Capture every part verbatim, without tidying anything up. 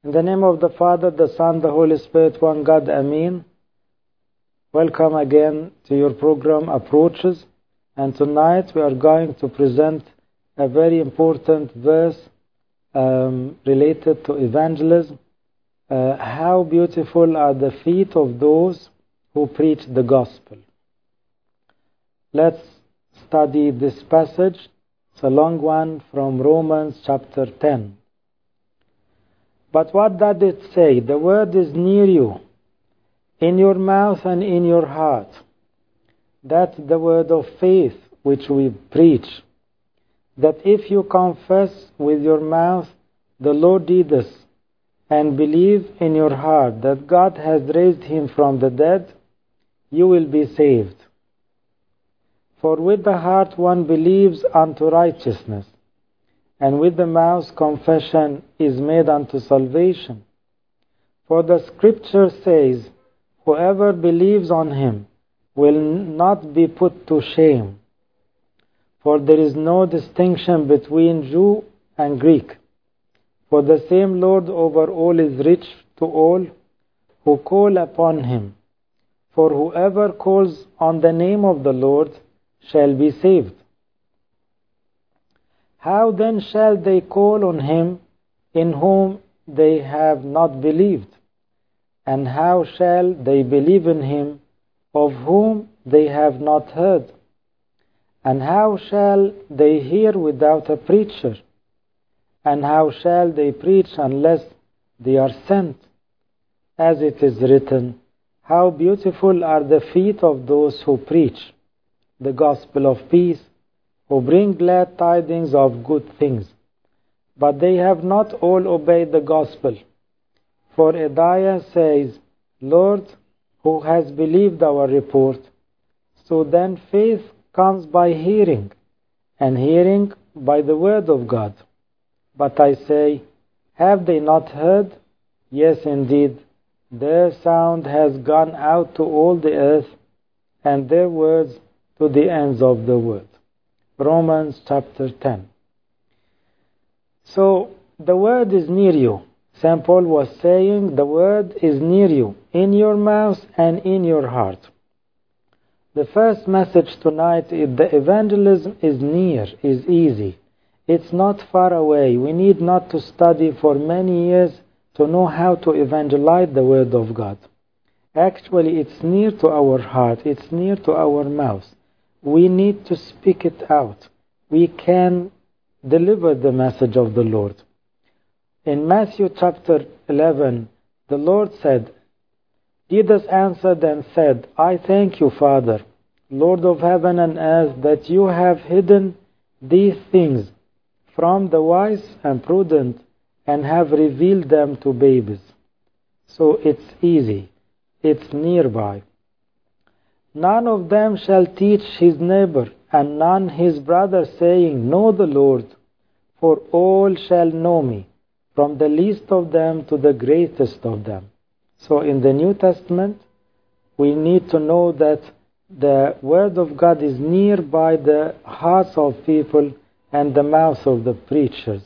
In the name of the Father, the Son, the Holy Spirit, one God, Amen. Welcome again to your program, Approaches. And tonight we are going to present a very important verse um, related to evangelism. Uh, how beautiful are the feet of those who preach the gospel. Let's study this passage. It's a long one from Romans chapter ten. But what does it say? The word is near you, in your mouth and in your heart. That's the word of faith which we preach. That if you confess with your mouth the Lord Jesus and believe in your heart that God has raised him from the dead, you will be saved. For with the heart one believes unto righteousness, and with the mouth confession is made unto salvation. For the scripture says, whoever believes on him will not be put to shame. For there is no distinction between Jew and Greek. For the same Lord over all is rich to all who call upon him. For whoever calls on the name of the Lord shall be saved. How then shall they call on him in whom they have not believed? And how shall they believe in him of whom they have not heard? And how shall they hear without a preacher? And how shall they preach unless they are sent? As it is written, how beautiful are the feet of those who preach the gospel of peace, who bring glad tidings of good things. But they have not all obeyed the gospel. For Isaiah says, Lord, who has believed our report? So then faith comes by hearing, and hearing by the word of God. But I say, have they not heard? Yes, indeed, their sound has gone out to all the earth, and their words to the ends of the world. Romans chapter ten. So, the word is near you. Saint Paul was saying the word is near you, in your mouth and in your heart. The first message tonight is the evangelism is near, is easy. It's not far away. We need not to study for many years to know how to evangelize the word of God. Actually, it's near to our heart. It's near to our mouth. We need to speak it out. We can deliver the message of the Lord. In Matthew chapter eleven, the Lord said, Jesus answered and said, I thank you, Father, Lord of heaven and earth, that you have hidden these things from the wise and prudent and have revealed them to babies. So it's easy. It's nearby. None of them shall teach his neighbor, and none his brother, saying, Know the Lord, for all shall know me, from the least of them to the greatest of them. So in the New Testament, we need to know that the Word of God is nearby the hearts of people and the mouths of the preachers.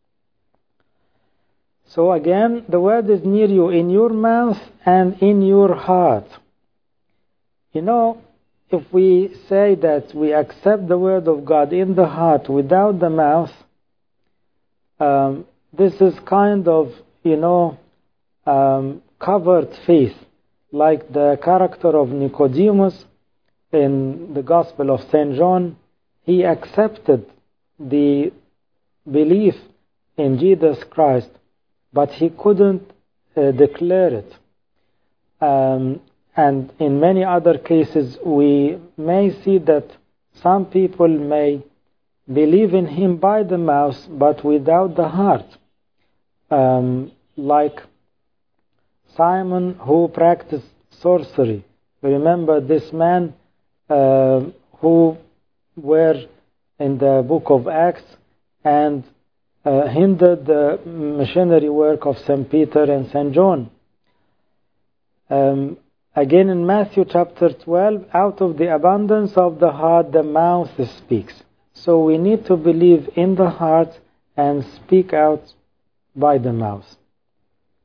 So again, the Word is near you, in your mouth and in your heart. You know, if we say that we accept the Word of God in the heart without the mouth, um, this is kind of, you know, um, covered faith, like the character of Nicodemus in the Gospel of Saint John. He accepted the belief in Jesus Christ, but he couldn't uh, declare it. Um, and in many other cases, we may see that some people may believe in him by the mouth, but without the heart. Um, like Simon, who practiced sorcery. Remember this man uh, who were in the book of Acts and uh, hindered the missionary work of Saint Peter and Saint John. Um, again in Matthew chapter twelve, out of the abundance of the heart the mouth speaks. So we need to believe in the heart and speak out by the mouth.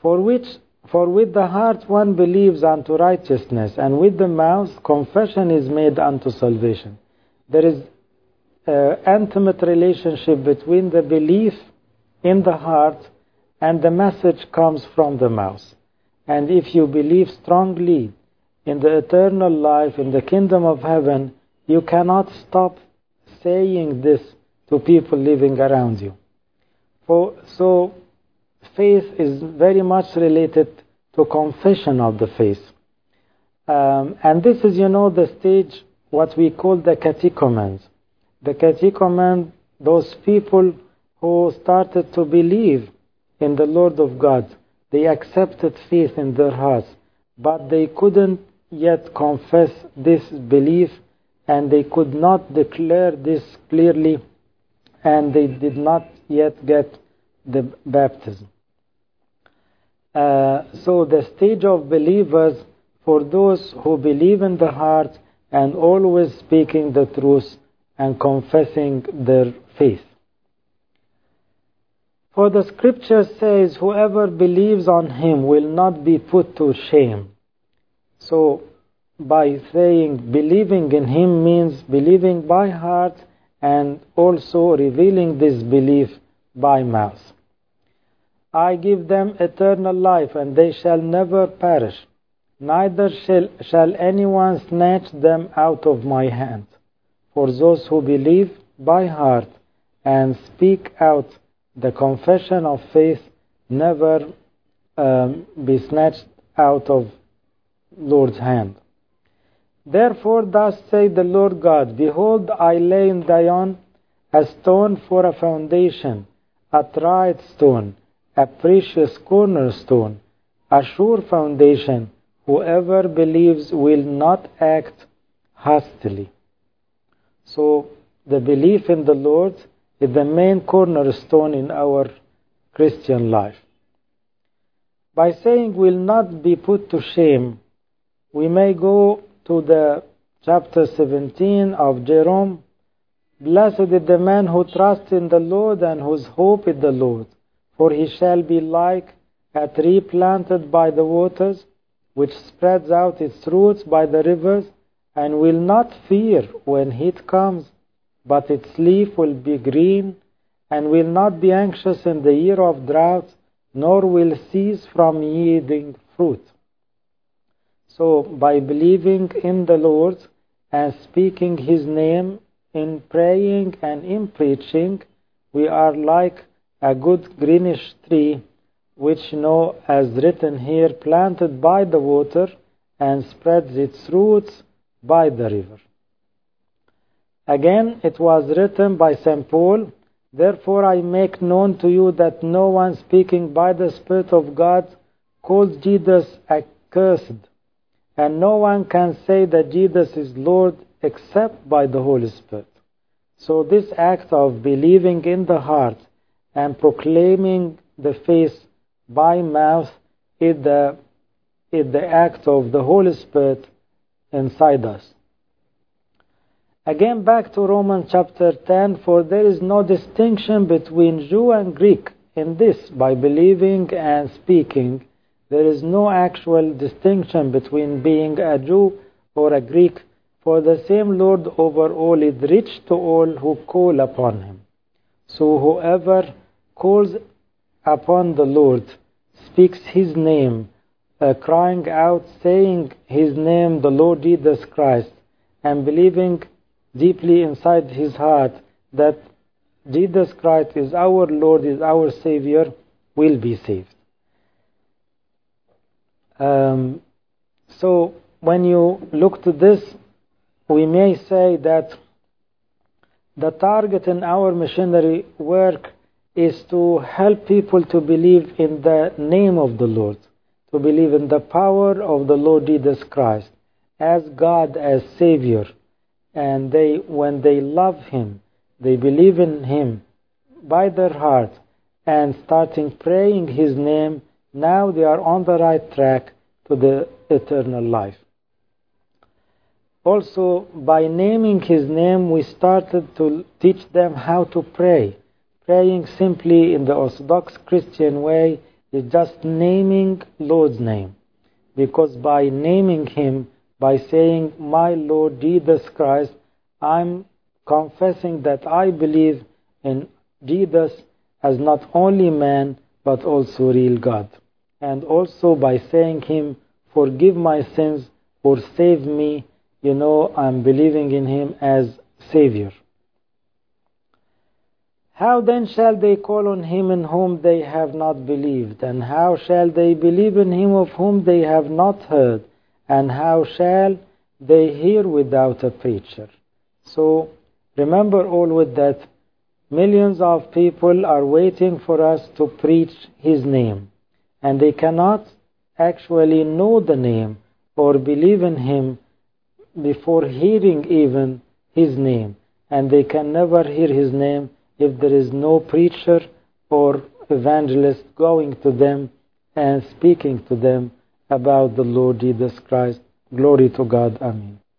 For which, for with the heart one believes unto righteousness, and with the mouth confession is made unto salvation. There is an intimate relationship between the belief in the heart and the message comes from the mouth. And if you believe strongly in the eternal life, in the kingdom of heaven, you cannot stop saying this to people living around you. For, so faith is very much related to confession of the faith. Um, and this is, you know, the stage, what we call the catechumens. The catechumens, those people who started to believe in the Lord of God. They accepted faith in their hearts, but they couldn't yet confess this belief, and they could not declare this clearly, and they did not yet get the baptism. Uh, so the stage of believers, for those who believe in the heart and always speaking the truth and confessing their faith. For the scripture says, whoever believes on him will not be put to shame. So by saying believing in him means believing by heart and also revealing this belief by mouth. I give them eternal life, and they shall never perish, neither shall, shall anyone snatch them out of my hand. For those who believe by heart and speak out the confession of faith never um, be snatched out of Lord's hand. Therefore thus saith the Lord God, behold, I lay in Zion a stone for a foundation, a tried stone, a precious cornerstone, a sure foundation. Whoever believes will not act hastily. So the belief in the Lord is the main cornerstone in our Christian life. By saying will not be put to shame, we may go to the chapter seventeen of Jerome. Blessed is the man who trusts in the Lord and whose hope is the Lord, for he shall be like a tree planted by the waters, which spreads out its roots by the rivers, and will not fear when heat comes, but its leaf will be green, and will not be anxious in the year of drought, nor will cease from yielding fruit. So, by believing in the Lord and speaking His name in praying and in preaching, we are like a good greenish tree, which, you know, as written here, planted by the water and spreads its roots by the river. Again, it was written by Saint Paul, therefore I make known to you that no one speaking by the Spirit of God calls Jesus accursed, and no one can say that Jesus is Lord except by the Holy Spirit. So this act of believing in the heart and proclaiming the faith by mouth is the, is the act of the Holy Spirit inside us. Again, back to Romans chapter ten, for there is no distinction between Jew and Greek in this. By believing and speaking, there is no actual distinction between being a Jew or a Greek, for the same Lord over all is rich to all who call upon Him. So whoever calls upon the Lord, speaks His name, uh, crying out, saying His name, the Lord Jesus Christ, and believing deeply inside his heart that Jesus Christ is our Lord, is our Savior, will be saved. Um, so when you look to this, we may say that the target in our missionary work is to help people to believe in the name of the Lord, to believe in the power of the Lord Jesus Christ as God, as Savior. And they, when they love Him, they believe in Him by their heart and starting praying His name, now they are on the right track to the eternal life. Also, by naming His name, we started to teach them how to pray. Praying simply in the Orthodox Christian way is just naming Lord's name. Because by naming Him, by saying, my Lord Jesus Christ, I'm confessing that I believe in Jesus as not only man, but also real God. And also by saying Him, forgive my sins or save me, you know, I'm believing in Him as Savior. How then shall they call on Him in whom they have not believed? And how shall they believe in Him of whom they have not heard? And how shall they hear without a preacher? So remember always that millions of people are waiting for us to preach His name. And they cannot actually know the name or believe in Him before hearing even His name. And they can never hear His name if there is no preacher or evangelist going to them and speaking to them about the Lord Jesus Christ. Glory to God. Amen.